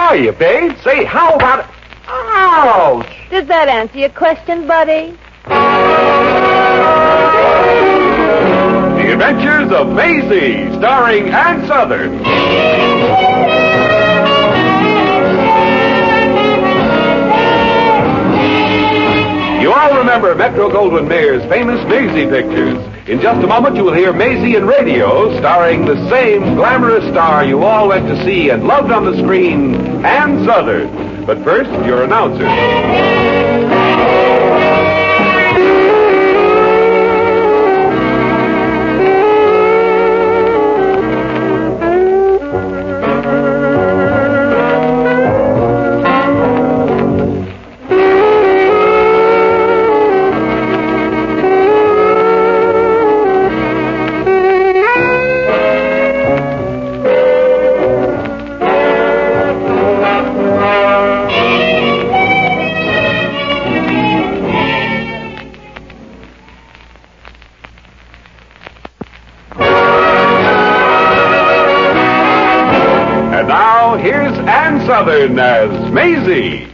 are you, babe? Say, how about it? Ouch! Does that answer your question, buddy? The Adventures of Maisie, starring Ann Sothern. You all remember Metro-Goldwyn-Mayer's famous Maisie pictures. In just a moment, you will hear Maisie in radio, starring the same glamorous star you all went to see and loved on the screen, Ann Sothern. But first, your announcer. Here's Ann Sothern as Maisie.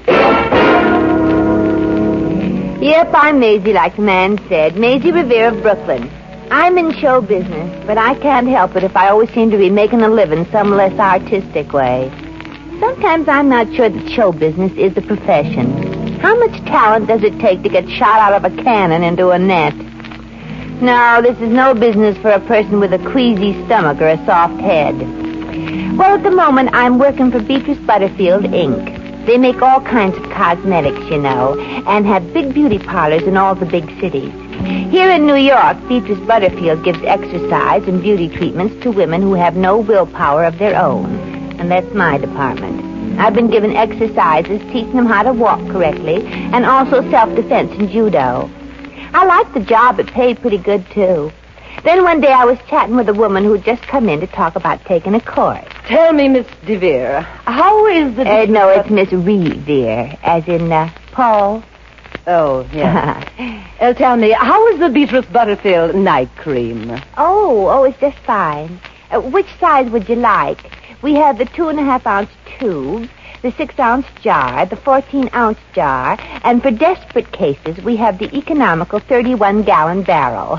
Yep, I'm Maisie, like the man said. Maisie Revere of Brooklyn. I'm in show business, but I can't help it if I always seem to be making a living some less artistic way. Sometimes I'm not sure that show business is a profession. How much talent does it take to get shot out of a cannon into a net? No, this is no business for a person with a queasy stomach or a soft head. Well, at the moment, I'm working for Beatrice Butterfield, Inc. They make all kinds of cosmetics, you know, and have big beauty parlors in all the big cities. Here in New York, Beatrice Butterfield gives exercise and beauty treatments to women who have no willpower of their own. And that's my department. I've been given exercises, teaching them how to walk correctly, and also self-defense and judo. I liked the job. It paid pretty good, too. Then one day I was chatting with a woman who had just come in to talk about taking a course. Tell me, Miss DeVere, how is the... No, it's Miss Revere, as in, Paul. Oh, yeah. Tell me, how is the Beatrice Butterfield night cream? Oh, it's just fine. Which size would you like? We have the 2.5-ounce tube, the 6-ounce jar, the 14-ounce jar, and for desperate cases, we have the economical 31-gallon barrel.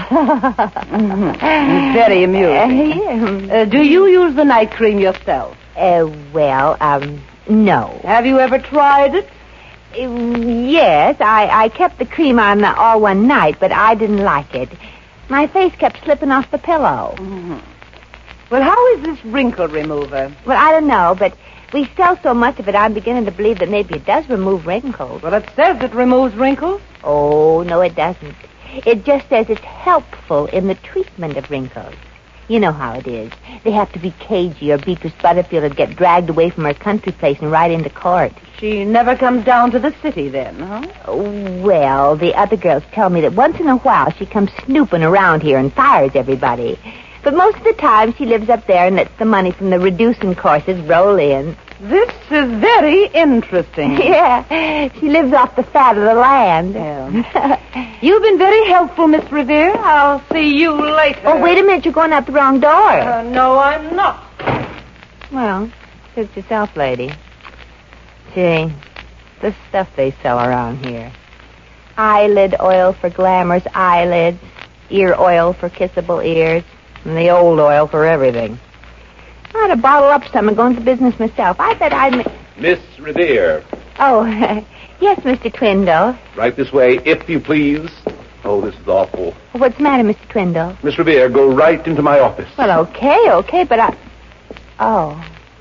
Very amusing. Do you use the night cream yourself? No. Have you ever tried it? Yes, I kept the cream on all one night, but I didn't like it. My face kept slipping off the pillow. Mm-hmm. Well, how is this wrinkle remover? Well, I don't know, but we sell so much of it, I'm beginning to believe that maybe it does remove wrinkles. Well, it says it removes wrinkles. Oh, no, it doesn't. It just says it's helpful in the treatment of wrinkles. You know how it is. They have to be cagey, or Beatrice Butterfield would get dragged away from her country place and right into court. She never comes down to the city then, huh? Well, the other girls tell me that once in a while she comes snooping around here and fires everybody. But most of the time she lives up there and lets the money from the reducing courses roll in. This is very interesting. Yeah, she lives off the fat of the land. Yeah. You've been very helpful, Miss Revere. I'll see you later. Oh, wait a minute, you're going out the wrong door. No, I'm not. Well, suit yourself, lady. Gee, the stuff they sell around here. Eyelid oil for glamorous eyelids, ear oil for kissable ears, and the old oil for everything. I ought to bottle up some and go into business myself. I bet I'd... Miss Revere. Oh, yes, Mr. Twindle. Right this way, if you please. Oh, this is awful. What's the matter, Mr. Twindle? Miss Revere, go right into my office. Well, okay, but I... Oh.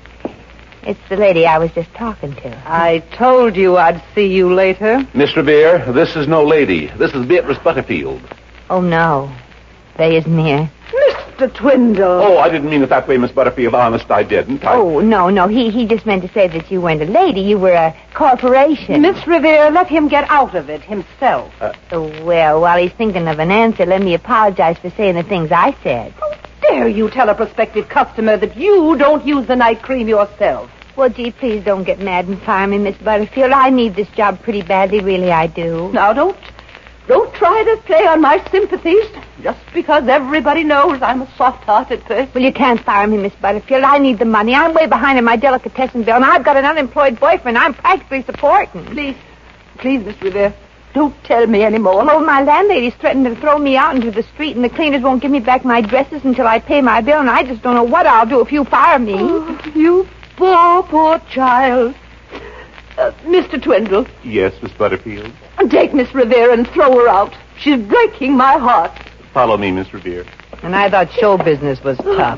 It's the lady I was just talking to. I told you I'd see you later. Miss Revere, this is no lady. This is Beatrice Butterfield. Oh, no. They isn't here. Mr. Twindle. Oh, I didn't mean it that way, Miss Butterfield. Honest, I didn't. Oh, no. He just meant to say that you weren't a lady. You were a corporation. Miss Revere, let him get out of it himself. Well, while he's thinking of an answer, let me apologize for saying the things I said. How dare you tell a prospective customer that you don't use the night cream yourself? Well, gee, please don't get mad and fire me, Miss Butterfield. I need this job pretty badly, really I do. Now, Don't try to play on my sympathies just because everybody knows I'm a soft-hearted person. Well, you can't fire me, Miss Butterfield. I need the money. I'm way behind in my delicatessen bill, and I've got an unemployed boyfriend I'm practically supporting. Please, Miss Revere, don't tell me any more. Oh, my landlady's threatened to throw me out into the street, and the cleaners won't give me back my dresses until I pay my bill, and I just don't know what I'll do if you fire me. Oh, you poor child. Mr. Twindle. Yes, Miss Butterfield? Take Miss Revere and throw her out. She's breaking my heart. Follow me, Miss Revere. And I thought show business was tough.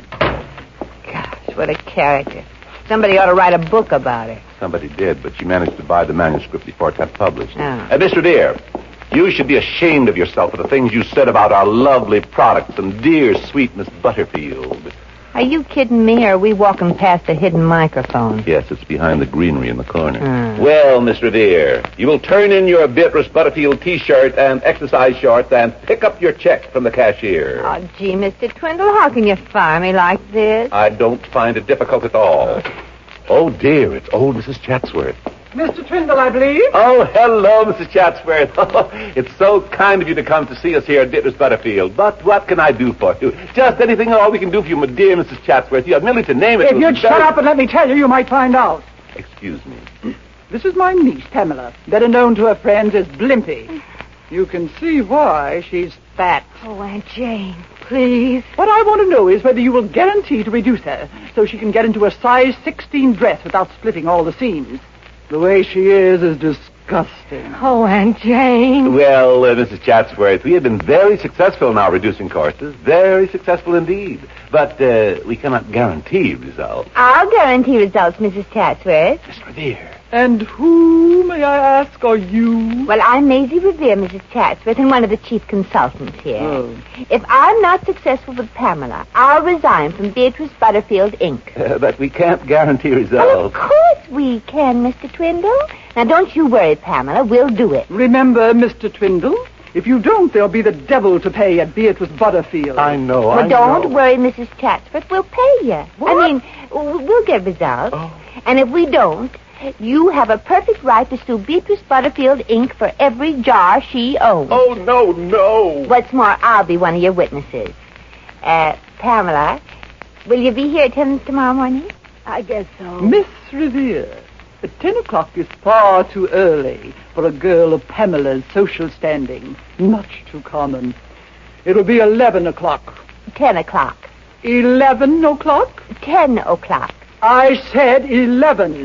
Gosh, what a character. Somebody ought to write a book about her. Somebody did, but she managed to buy the manuscript before it got published. Oh. Miss Revere, you should be ashamed of yourself for the things you said about our lovely products and dear, sweet Miss Butterfield. Are you kidding me, or are we walking past a hidden microphone? Yes, it's behind the greenery in the corner. Well, Miss Revere, you will turn in your Beatrice Butterfield T-shirt and exercise shorts and pick up your check from the cashier. Oh, gee, Mr. Twindle, how can you fire me like this? I don't find it difficult at all. Oh, dear, it's old Mrs. Chatsworth. Mr. Twindle, I believe. Oh, hello, Mrs. Chatsworth. It's so kind of you to come to see us here at Beatrice Butterfield. But what can I do for you? Just anything at all we can do for you, my dear Mrs. Chatsworth. You have merely to name it. If you'd shut up and let me tell you, you might find out. Excuse me. This is my niece, Pamela, better known to her friends as Blimpy. You can see why she's fat. Oh, Aunt Jane, please. What I want to know is whether you will guarantee to reduce her so she can get into a size 16 dress without splitting all the seams. The way she is disgusting. Oh, Aunt Jane. Well, Mrs. Chatsworth, we have been very successful in our reducing courses. Very successful indeed. But we cannot guarantee results. I'll guarantee results, Mrs. Chatsworth. Miss Revere. And who, may I ask, are you? Well, I'm Maisie Revere, Mrs. Chatsworth, and one of the chief consultants here. Oh. If I'm not successful with Pamela, I'll resign from Beatrice Butterfield, Inc. But we can't guarantee Well, results. of course we can, Mr. Twindle. Now, don't you worry, Pamela. We'll do it. Remember, Mr. Twindle, if you don't, there'll be the devil to pay at Beatrice Butterfield. I know, Well, I don't know. worry, Mrs. Chatsworth. We'll pay you. What? I mean, we'll get results. Oh. And if we don't, you have a perfect right to sue Beatrice Butterfield, Inc. for every jar she owns. Oh, no. What's more, I'll be one of your witnesses. Pamela, will you be here at 10 tomorrow morning? I guess so. Miss Revere, 10 o'clock is far too early for a girl of Pamela's social standing. Much too common. It'll be 11 o'clock. 10 o'clock. 11 o'clock? 10 o'clock. I said 11.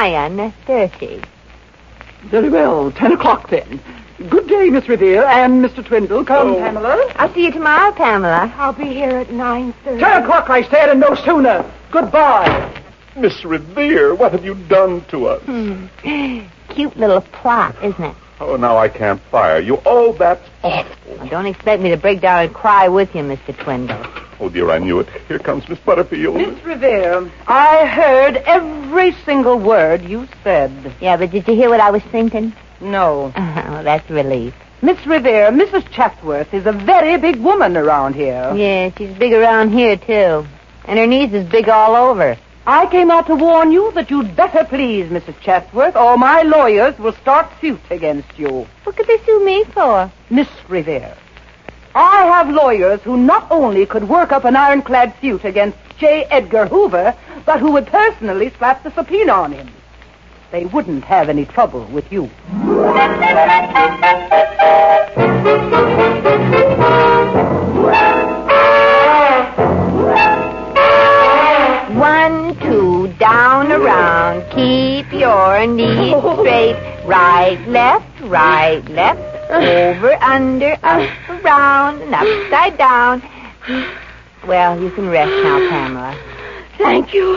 9:30. Very well, 10 o'clock then. Good day, Miss Revere and Mr. Twindle. Come, Pamela. I'll see you tomorrow, Pamela. I'll be here at 9:30. 10 o'clock, I said, and no sooner. Goodbye. Miss Revere, what have you done to us? Cute little plot, isn't it? Oh, now I can't fire you. Oh, that's awful. Well, don't expect me to break down and cry with you, Mr. Twindle. Oh, dear, I knew it. Here comes Miss Butterfield. Miss Revere, I heard every single word you said. Yeah, but did you hear what I was thinking? No. Oh, that's a relief. Miss Revere, Mrs. Chatsworth is a very big woman around here. Yeah, she's big around here, too. And her knees is big all over. I came out to warn you that you'd better please Mrs. Chatsworth, or my lawyers will start suit against you. What could they sue me for? Miss Revere, I have lawyers who not only could work up an ironclad suit against J. Edgar Hoover, but who would personally slap the subpoena on him. They wouldn't have any trouble with you. One, two, down, around. Keep your knees straight. Right, left, over, under, up, around, and upside down. Well, you can rest now, Pamela. Thank you.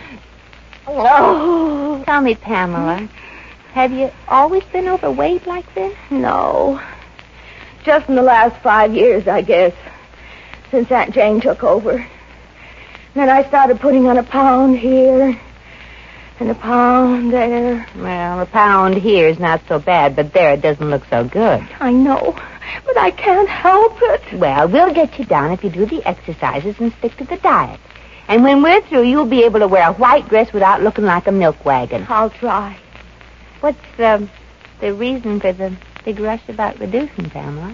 Oh. Tell me, Pamela, have you always been overweight like this? No. Just in the last 5 years, I guess, since Aunt Jane took over. Then I started putting on a pound here and a pound there. Well, a pound here is not so bad, but there it doesn't look so good. I know, but I can't help it. Well, we'll get you down if you do the exercises and stick to the diet. And when we're through, you'll be able to wear a white dress without looking like a milk wagon. I'll try. What's the reason for the big rush about reducing, Pamela?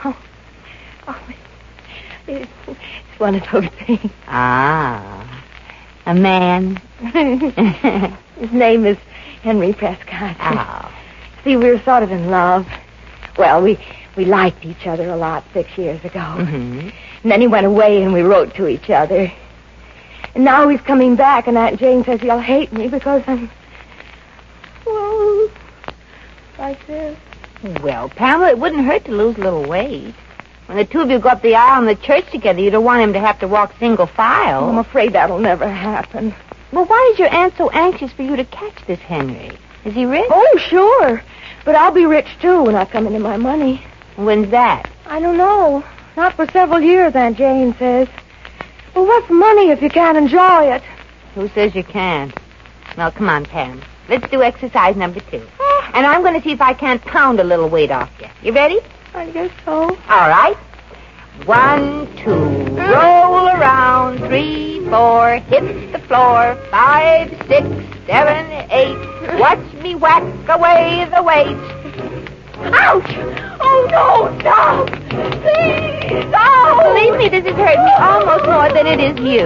It's one of those things. Ah, a man. His name is Henry Prescott. Oh. See, we were sort of in love. Well, we liked each other a lot 6 years ago. Mm-hmm. And then he went away and we wrote to each other. And now he's coming back and Aunt Jane says he'll hate me because I'm... Well, like this. Well, Pamela, it wouldn't hurt to lose a little weight. When the two of you go up the aisle in the church together, you don't want him to have to walk single file. I'm afraid that'll never happen. Well, why is your aunt so anxious for you to catch this Henry? Is he rich? Oh, sure. But I'll be rich, too, when I come into my money. When's that? I don't know. Not for several years, Aunt Jane says. Well, what's money if you can't enjoy it? Who says you can't? Well, come on, Pam. Let's do exercise number 2. And I'm going to see if I can't pound a little weight off you. You ready? I guess so. All right. 1, 2, roll around. 3, 4, hit the floor. 5, 6, 7, 8. Watch me whack away the weight. Ouch! Oh, no, stop! Please, no! Believe me, this has hurt me almost more than it is you.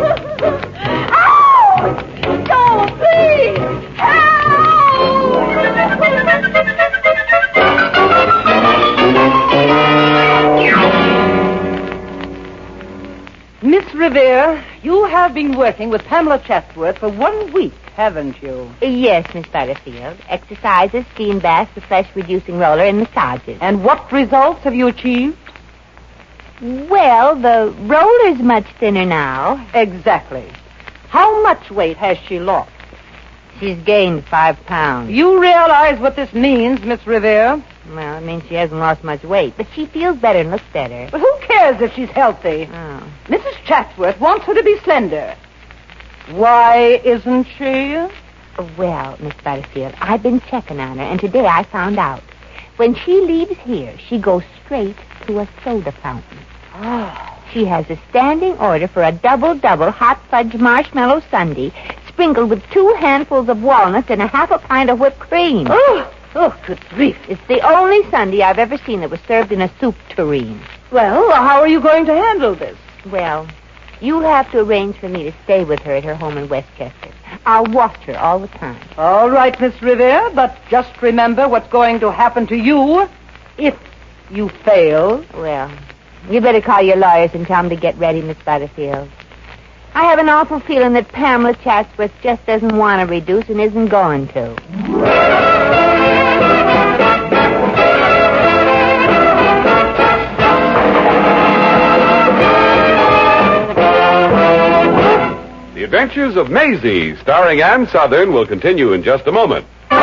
Ouch! No, please! Miss Revere, you have been working with Pamela Chatsworth for 1 week, haven't you? Yes, Miss Butterfield. Exercises, steam baths, the flesh-reducing roller, and massages. And what results have you achieved? Well, the roller's much thinner now. Exactly. How much weight has she lost? She's gained 5 pounds. You realize what this means, Miss Revere? Well, it means she hasn't lost much weight, but she feels better and looks better. But who cares if she's healthy? Oh. Mrs. Chatsworth wants her to be slender. Why isn't she? Well, Miss Butterfield, I've been checking on her, and today I found out. When she leaves here, she goes straight to a soda fountain. Oh. She has a standing order for a double hot fudge marshmallow sundae sprinkled with 2 handfuls of walnuts and a half a pint of whipped cream. Oh, good grief. It's the only sundae I've ever seen that was served in a soup tureen. Well, how are you going to handle this? Well, you'll have to arrange for me to stay with her at her home in Westchester. I'll watch her all the time. All right, Miss Revere, but just remember what's going to happen to you if you fail. Well, you better call your lawyers and tell them to get ready, Miss Butterfield. I have an awful feeling that Pamela Chatsworth just doesn't want to reduce and isn't going to. The Adventures of Maisie, starring Ann Southern, will continue in just a moment.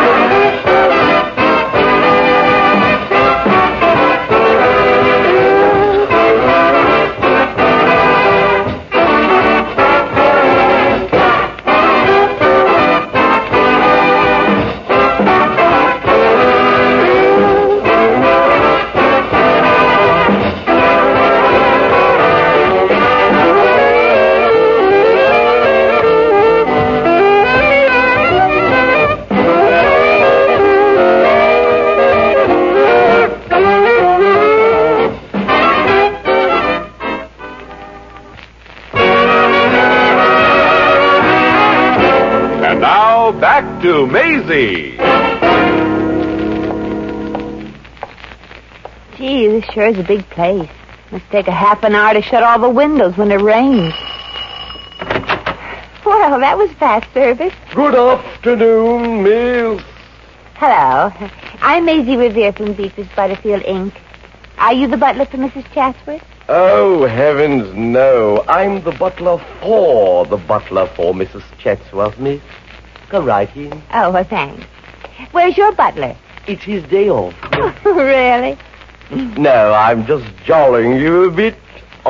Back to Maisie. Gee, this sure is a big place. Must take a half an hour to shut all the windows when it rains. Well, that was fast service. Good afternoon, Miss. Hello. I'm Maisie Revere from Beatrice Butterfield, Inc. Are you the butler for Mrs. Chatsworth? Oh, heavens, no. I'm the butler for Mrs. Chatsworth, Miss. Go right in. Oh, well, thanks. Where's your butler? It's his day off. Really? No, I'm just jollying you a bit.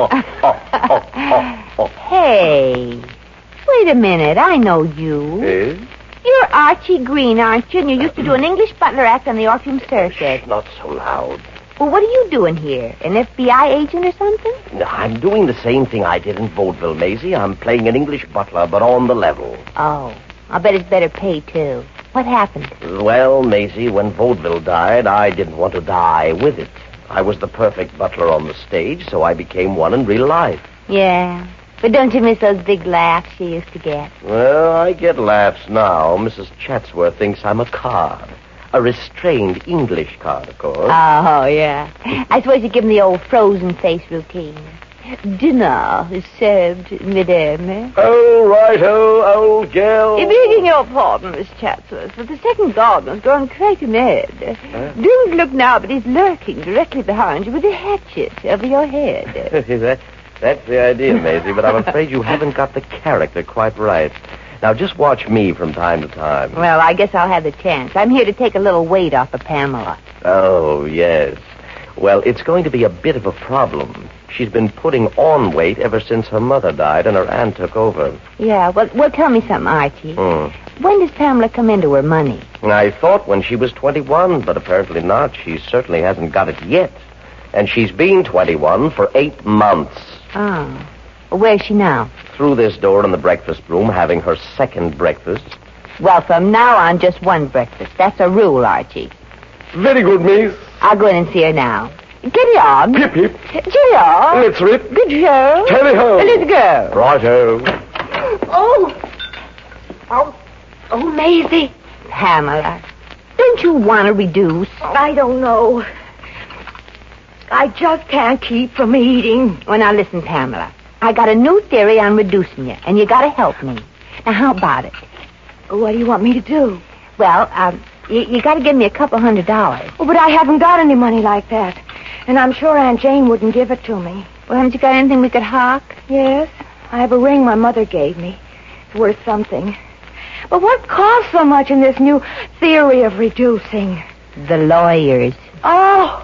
Hey, wait a minute. I know you. Yes? You're Archie Green, aren't you? And you used to do an English butler act on the Orpheum Circuit. Not so loud. Well, what are you doing here? An FBI agent or something? No, I'm doing the same thing I did in Vaudeville, Maisie. I'm playing an English butler, but on the level. Oh, I'll bet it's better pay, too. What happened? Well, Maisie, when vaudeville died, I didn't want to die with it. I was the perfect butler on the stage, so I became one in real life. Yeah. But don't you miss those big laughs you used to get? Well, I get laughs now. Mrs. Chatsworth thinks I'm a card. A restrained English card, of course. Oh, yeah. I suppose you give them the old frozen face routine. Dinner is served, madame. Oh, righto, old girl. Begging your pardon, Miss Chatsworth, but the second gardener's gone crazy mad. Don't look now, but he's lurking directly behind you with a hatchet over your head. That's the idea, Maisie, but I'm afraid you haven't got the character quite right. Now, just watch me from time to time. Well, I guess I'll have the chance. I'm here to take a little weight off of Pamela. Oh, yes. Well, it's going to be a bit of a problem. She's been putting on weight ever since her mother died and her aunt took over. Yeah, well, tell me something, Archie. When does Pamela come into her money? I thought when she was 21, but apparently not. She certainly hasn't got it yet. And she's been 21 for 8 months. Oh. Well, where's she now? Through this door in the breakfast room, having her second breakfast. Well, from now on, just one breakfast. That's a rule, Archie. Very good, miss. I'll go in and see her now. Get on. Hip, hip. Cheerio. Let's rip. Good show. Tally ho. Let's go. Righto. Oh, Maisie. Pamela, don't you want to reduce? I don't know. I just can't keep from eating. Well, now listen, Pamela. I got a new theory on reducing you, and you got to help me. Now, how about it? What do you want me to do? Well, you got to give me $200. Oh, but I haven't got any money like that. And I'm sure Aunt Jane wouldn't give it to me. Well, haven't you got anything we could hawk? Yes, I have a ring my mother gave me. It's worth something. But what costs so much in this new theory of reducing? The lawyers. Oh!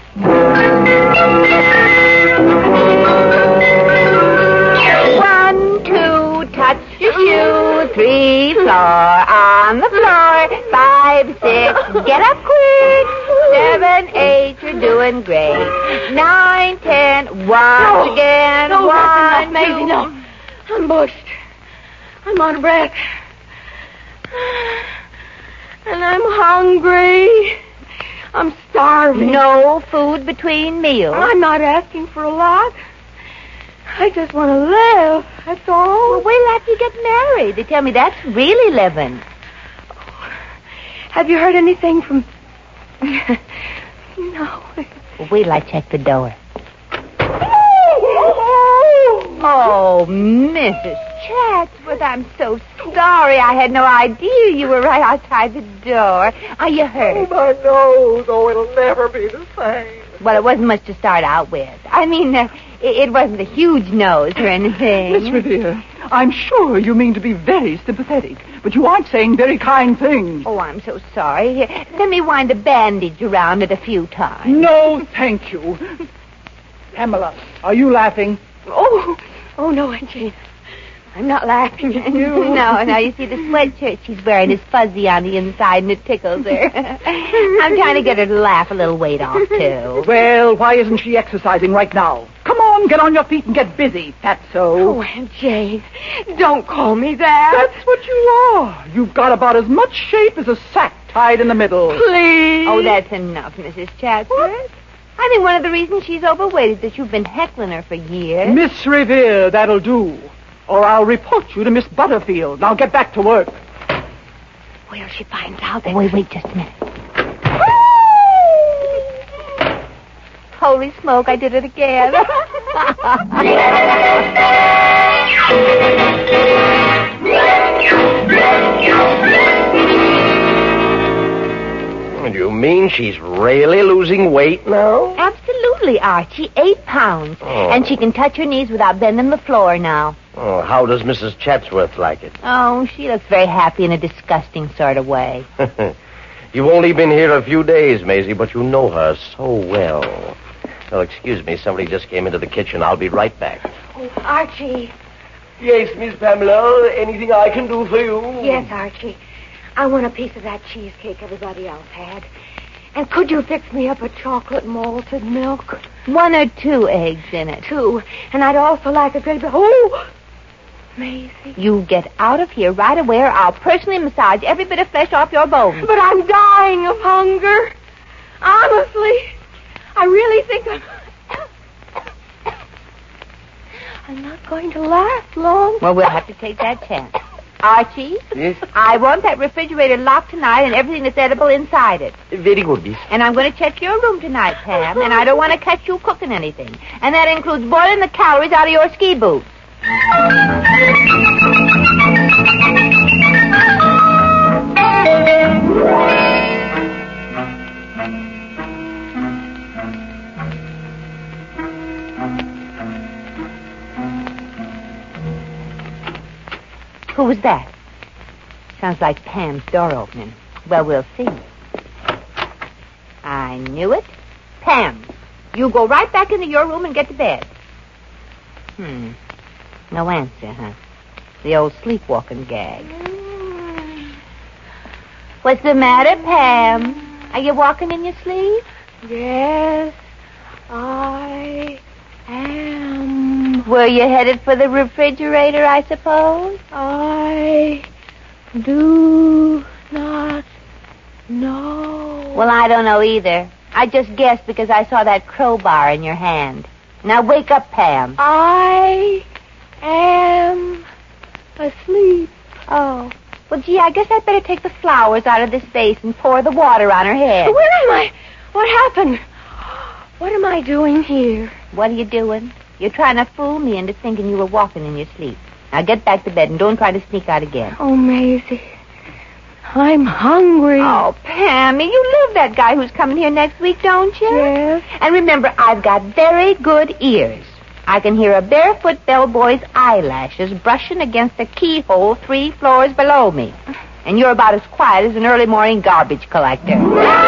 1, 2, touch your shoe. 3, floor on the floor. 5, 6, get up quick. 7, 8, you're doing great. 9, 10, once again. No, 1, that's enough, 2. Maisie, no. I'm bushed. I'm out of breath. And I'm hungry. I'm starving. No food between meals. I'm not asking for a lot. I just want to live. That's all. Well, wait after you get married. They tell me that's really living. Have you heard anything from... No. Well, wait till I check the door. Oh, Mrs. Chatsworth, I'm so sorry. I had no idea you were right outside the door. Are you hurt? My nose. Oh, it'll never be the same. Well, it wasn't much to start out with. I mean, it wasn't a huge nose or anything. Miss Revere, I'm sure you mean to be very sympathetic, but you aren't saying very kind things. Oh, I'm so sorry. Here, let me wind a bandage around it a few times. No, thank you. Pamela, are you laughing? Oh, no, Aunt Jane. I'm not laughing at you. No, you see, the sweatshirt she's wearing is fuzzy on the inside, and it tickles her. I'm trying to get her to laugh a little weight off, too. Well, why isn't she exercising right now? Come on, get on your feet and get busy, fatso. Oh, Aunt Jane, don't call me that. That's what you are. You've got about as much shape as a sack tied in the middle. Please. Oh, that's enough, Mrs. Chatsworth. I think one of the reasons she's overweight is that you've been heckling her for years. Miss Revere, that'll do. Or I'll report you to Miss Butterfield. Now get back to work. Well, she finds out Oh, wait just a minute. Holy smoke, I did it again. You mean she's really losing weight now? Absolutely, Archie. 8 pounds. Oh. And she can touch her knees without bending the floor now. Oh, how does Mrs. Chatsworth like it? Oh, she looks very happy in a disgusting sort of way. You've only been here a few days, Maisie, but you know her so well. Oh, excuse me. Somebody just came into the kitchen. I'll be right back. Oh, Archie. Yes, Miss Pamela. Anything I can do for you? Yes, Archie. I want a piece of that cheesecake everybody else had. And could you fix me up a chocolate malted milk? 1 or 2 eggs in it. 2. And I'd also like a great... Oh! Maisie. You get out of here right away, or I'll personally massage every bit of flesh off your bones. But I'm dying of hunger. Honestly. I really think I'm not going to last long. Well, we'll have to take that chance. Archie? Yes? I want that refrigerator locked tonight and everything that's edible inside it. Very good, miss. And I'm going to check your room tonight, Pam, and I don't want to catch you cooking anything. And that includes boiling the calories out of your ski boots. Who was that? Sounds like Pam's door opening. Well, we'll see. I knew it. Pam, you go right back into your room and get to bed. No answer, huh? The old sleepwalking gag. What's the matter, Pam? Are you walking in your sleep? Yes, I am. Were you headed for the refrigerator, I suppose? I do not know. Well, I don't know either. I just guessed because I saw that crowbar in your hand. Now wake up, Pam. I am asleep. Oh. Well, gee, I guess I'd better take the flowers out of this vase and pour the water on her head. Where am I? What happened? What am I doing here? What are you doing? You're trying to fool me into thinking you were walking in your sleep. Now get back to bed and don't try to sneak out again. Oh, Maisie. I'm hungry. Oh, Pammy, you love that guy who's coming here next week, don't you? Yes. And remember, I've got very good ears. I can hear a barefoot bellboy's eyelashes brushing against the keyhole 3 floors below me. And you're about as quiet as an early morning garbage collector.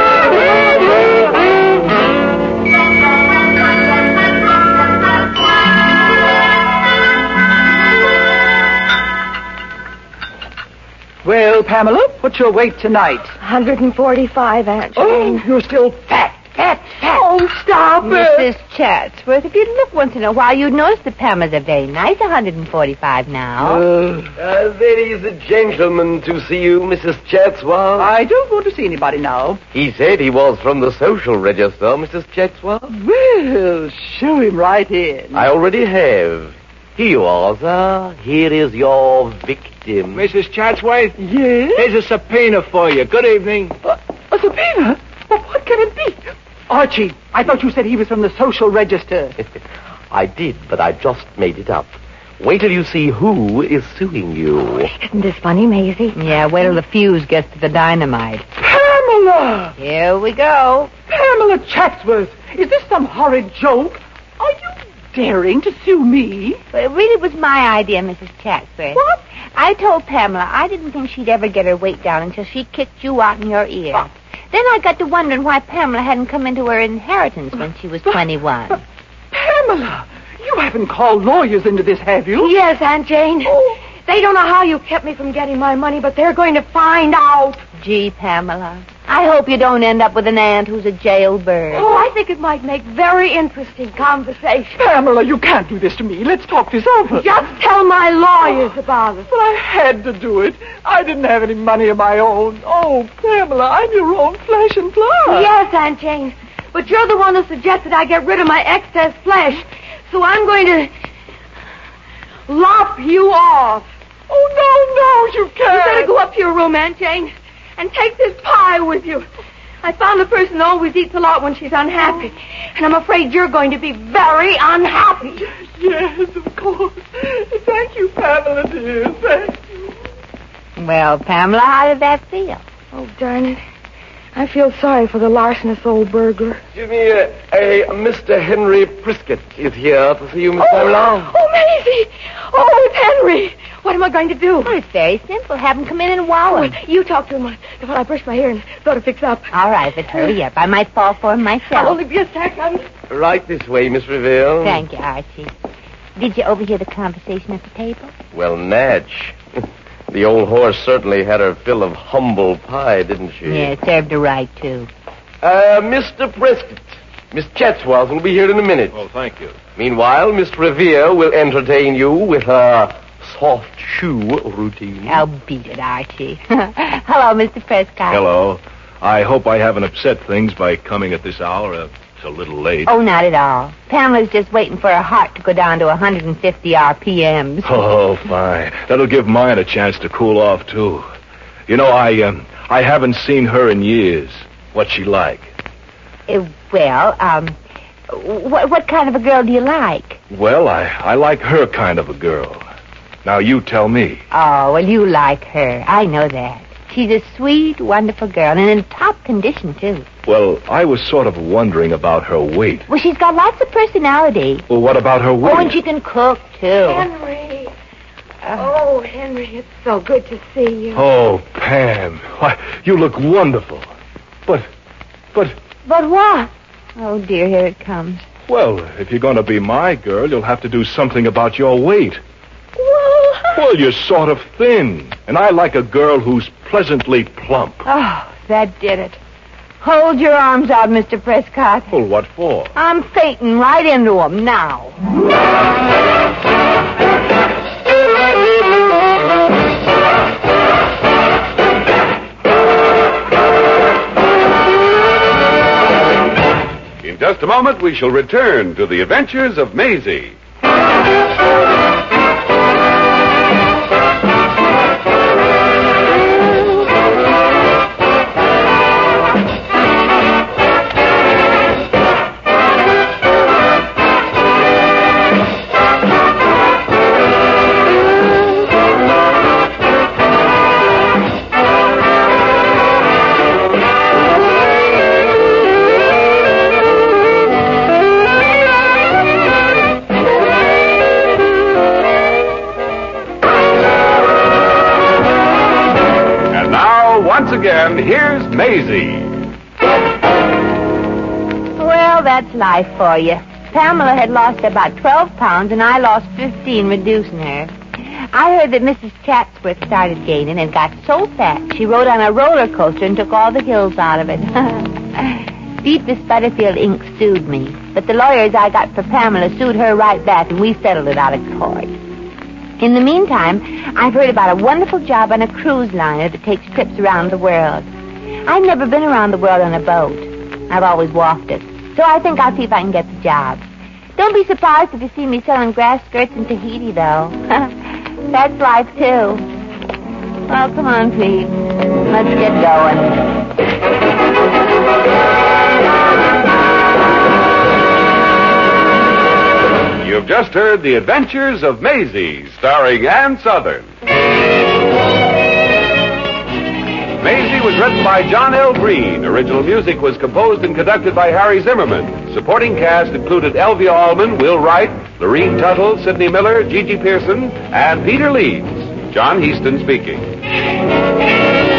Well, Pamela, what's your weight tonight? 145, Aunt Jane. Oh, you're still fat. Oh, stop it. Mrs. Chatsworth, if you'd look once in a while, you'd notice that Pamela's a very nice 145 now. There is a gentleman to see you, Mrs. Chatsworth. I don't want to see anybody now. He said he was from the social register, Mrs. Chatsworth. Well, show him right in. I already have. Here you are, sir. Here is your victim. Mrs. Chatsworth? Yes? Here's a subpoena for you. Good evening. A subpoena? Well, what can it be? Archie, I thought you said he was from the social register. I did, but I just made it up. Wait till you see who is suing you. Isn't this funny, Maisie? Yeah, wait till the fuse gets to the dynamite. Pamela! Here we go. Pamela Chatsworth! Is this some horrid joke? Are you daring to sue me? Well, it really was my idea, Mrs. Chatsworth. What? I told Pamela I didn't think she'd ever get her weight down until she kicked you out in your ear. Then I got to wondering why Pamela hadn't come into her inheritance when she was 21. Pamela, you haven't called lawyers into this, have you? Yes, Aunt Jane. Oh. They don't know how you kept me from getting my money, but they're going to find out. Gee, Pamela, I hope you don't end up with an aunt who's a jailbird. Oh, I think it might make very interesting conversation. Pamela, you can't do this to me. Let's talk this over. Just tell my lawyers about it. But I had to do it. I didn't have any money of my own. Oh, Pamela, I'm your own flesh and blood. Yes, Aunt Jane. But you're the one who suggested I get rid of my excess flesh. So I'm going to lop you off. Oh, no, you can't. You better go up to your room, Aunt Jane, and take this pie with you. I found the person who always eats a lot when she's unhappy. And I'm afraid you're going to be very unhappy. Yes, of course. Thank you, Pamela, dear. Thank you. Well, Pamela, how did that feel? Oh, darn it. I feel sorry for the larcenous old burglar. Excuse me, Mr. Henry Priscott is here to see you, Miss Pamela. Oh, Maisie. Oh, it's Henry. What am I going to do? Well, it's very simple. Have him come in and wallow. Well, you talk to him while I brush my hair and thought to fix up. All right, but hurry up. I might fall for him myself. I'll only be a second. Right this way, Miss Revere. Thank you, Archie. Did you overhear the conversation at the table? Well, Natch. The old horse certainly had her fill of humble pie, didn't she? Yeah, it served her right, too. Mr. Prescott, Miss Chatsworth will be here in a minute. Well, thank you. Meanwhile, Miss Revere will entertain you with her soft shoe routine. Oh, beat it, Archie. Hello, Mr. Prescott. Hello. I hope I haven't upset things by coming at this hour. It's a little late. Oh, not at all. Pamela's just waiting for her heart to go down to 150 RPMs. Oh, fine. That'll give mine a chance to cool off, too. You know, I haven't seen her in years. What's she like? What kind of a girl do you like? Well, I like her kind of a girl. Now, you tell me. Oh, well, you like her. I know that. She's a sweet, wonderful girl, and in top condition, too. Well, I was sort of wondering about her weight. Well, she's got lots of personality. Well, what about her weight? Oh, and she can cook, too. Henry. Oh, Henry, it's so good to see you. Oh, Pam. Why, you look wonderful. But... But what? Oh, dear, here it comes. Well, if you're going to be my girl, you'll have to do something about your weight. Well, you're sort of thin. And I like a girl who's pleasantly plump. Oh, that did it. Hold your arms out, Mr. Prescott. Well, what for? I'm fainting right into them now. In just a moment, we shall return to the adventures of Maisie. Once again, here's Maisie. Well, that's life for you. Pamela had lost about 12 pounds, and I lost 15 reducing her. I heard that Mrs. Chatsworth started gaining and got so fat she rode on a roller coaster and took all the hills out of it. Beatrice Butterfield Inc. sued me, but the lawyers I got for Pamela sued her right back, and we settled it out of court. In the meantime, I've heard about a wonderful job on a cruise liner that takes trips around the world. I've never been around the world on a boat. I've always walked it. So I think I'll see if I can get the job. Don't be surprised if you see me selling grass skirts in Tahiti, though. That's life, too. Well, come on, please. Let's get going. You've just heard The Adventures of Maisie, starring Ann Sothern. Maisie was written by John L. Green. Original music was composed and conducted by Harry Zimmerman. Supporting cast included Elvia Allman, Will Wright, Lorene Tuttle, Sidney Miller, Gigi Pearson, and Peter Leeds. John Heaston speaking.